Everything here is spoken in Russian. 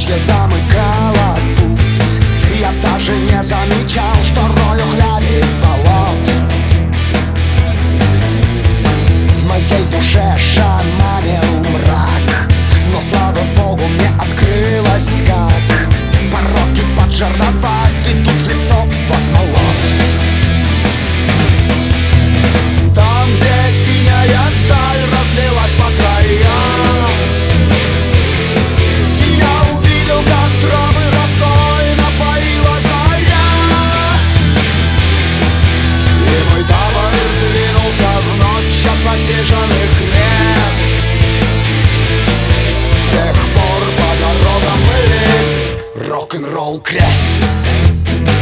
бездорожье замыкало путь. Я даже не замечал, что рою хляби болот. В моей душе шаманил мрак, но, слава богу, мне открылось, как пороки под жернова ведут с лицов под молот. Там, где синяя даль разлилась по краям, я увидел, как травы росой напоила заря. И мой табор двинулся в ночь от насиженных мест. С тех пор по дорогам лет рок-н-ролл крест.